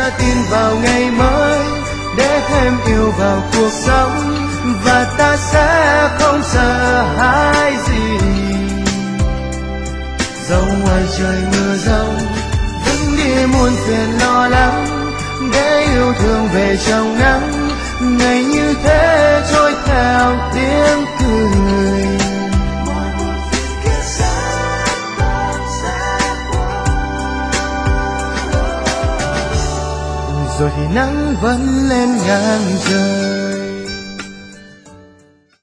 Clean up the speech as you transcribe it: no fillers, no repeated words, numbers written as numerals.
tin vào ngày mới để thêm yêu vào cuộc sống, và ta sẽ không sợ hãi gì. Dẫu ngoài trời mưa giông, vững đi muôn phiền lo lắng, để yêu thương về trong nắng, ngày như thế trôi theo tiếng cười. Rồi thì nắng vẫn lên ngang trời.